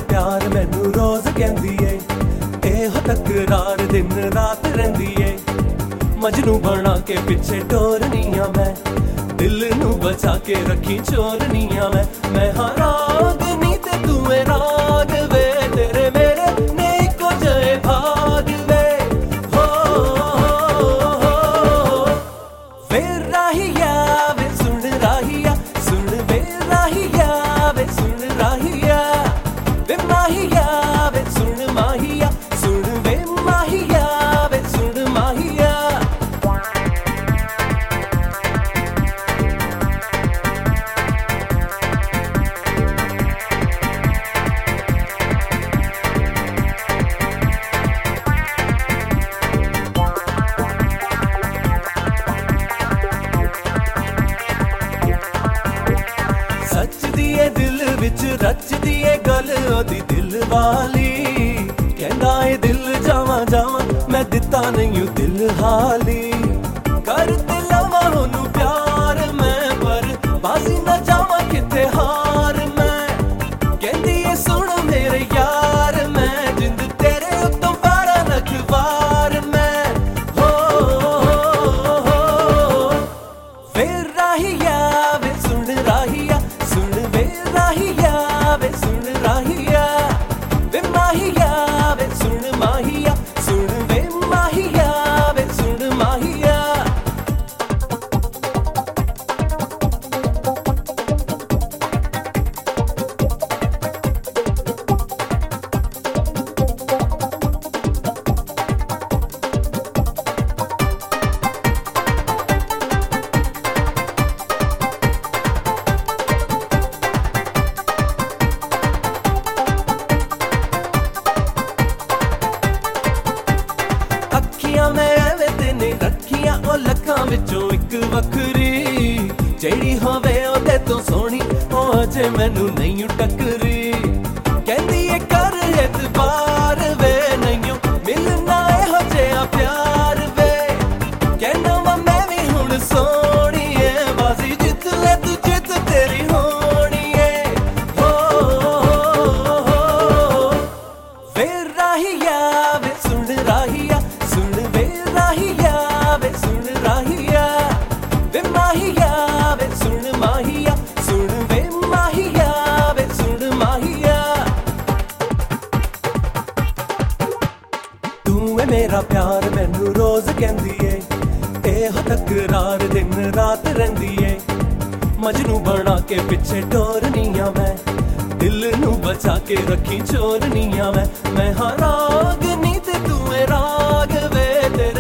प्यार मैनू रोज कहंदी ए, एहो तकरार दिन रात रहिंदी ए। मजनू बना के पिछे टोरनिया मैं, दिल नू बचा के रखी चोरनिया मैं हाँ राग नी ते तू है राग वे, तेरे मेरे ने को जय भाग वे हो वे राहिया वे सुन राहिया, सुन वे राहिया वे सुन राहिया, वे माहिया वे सुन माहिया, सुन वे माहिया वे सुन माहिया। सचदी है दिल विच रचदी है गल ओदी दिल वाली, कहंदा है दिल जावा जावा मैं दिता नहीं दिल हाली। कर ते लवां ओनू प्यार मैं, पर बाजी ना जावा किथे हार मैं। कहंदी है सुन मेरे यार मैं, जिंद तेरे उत्तों बारा रखवार मैं हो वे राहिया वे सुन राहिया, सुन वे राहिया वे सुन राहिया, वे माहिया वे सुन माहिया, सुन वे माहिया वे सुन माहिया। मैं एवे ते नहीं रखियां ओ लखां विचों इक वखरी, जेड़ी होवे ओदे तो सोहनी ओ अजे मैनू नहीं टकरी। कहंदी ए कर एतबार वे नहीं मिलना इहो जिहा प्यार वे, कहना वा मैं भी हुण सोहनी ए, बाजी जित ले तू जित तेरी होनी ए हो वे राहिया वे सुन राहिया, सुन वे राहिया वे सुन राहिया, वे माहिया वे सुन माहिया, सुन वे माहिया वे सुन माहिया। तू है मेरा प्यार मैनू रोज कहंदी ए, एहो तकरार दिन रात रहिंदी ए। मजनू बना के पिछे टोरनिया मैं, दिल नू बचा के रखी चोरनिया मैं हाँ राग नी ते तू है राग वे।